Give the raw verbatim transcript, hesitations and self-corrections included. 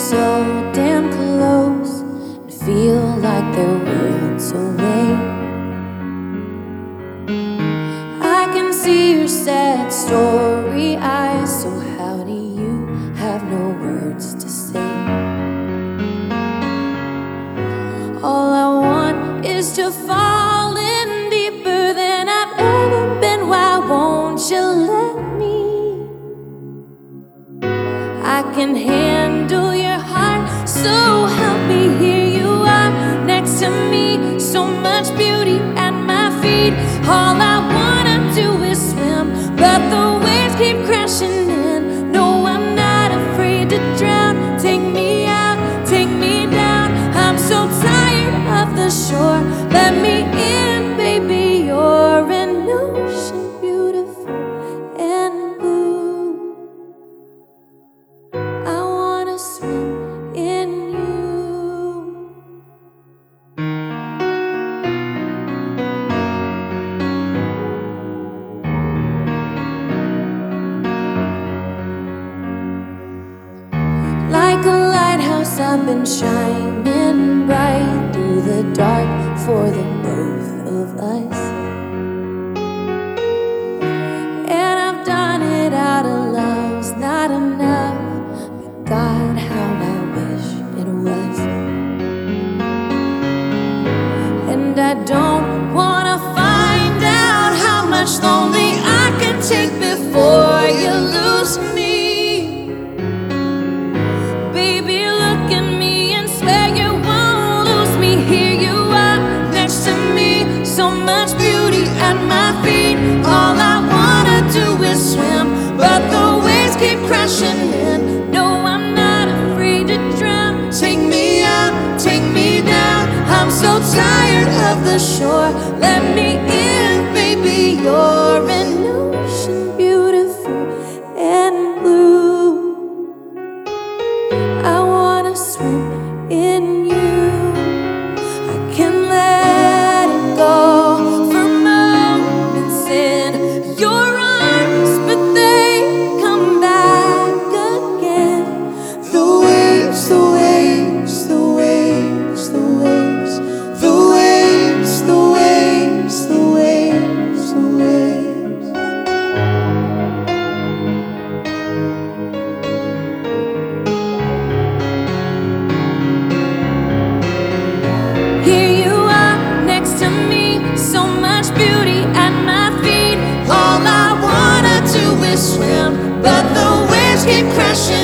so damn close and feel like they're worlds away. I can see your sad story eyes, so how do you have no words to say? All I want is to fall in deeper than I've ever been. Why won't you let me? I can handle your heart, so help me. Here you are next to me, so much beauty at my feet. All I wanna do is swim, but the waves keep crashing in. No, I'm not afraid to drown. Take me out, take me down. I'm so tired of the shore. Let me in, baby. You're an ocean, beautiful and blue. I wanna swim in you. Like a lighthouse, I've been shining bright through the dark for the both of us. And I've done it out of love's not enough, but God, how I wish it was. And I don't wanna find out how much lonely I can take before you lose me. So much beauty at my feet. All I wanna do is swim, but the waves keep crashing in. No, I'm not afraid to drown. Take me out, take me down. I'm so tired of the shore. Let me in, baby. You're an ocean, beautiful and blue. I wanna swim in you. I can let it go for moments in your arms, but they come back again. The waves, the waves, the waves, the waves, the waves, the waves, the waves, the waves. Here you are next to me, so much beauty at my feet. All I wanna do is swim, but the waves keep crashing.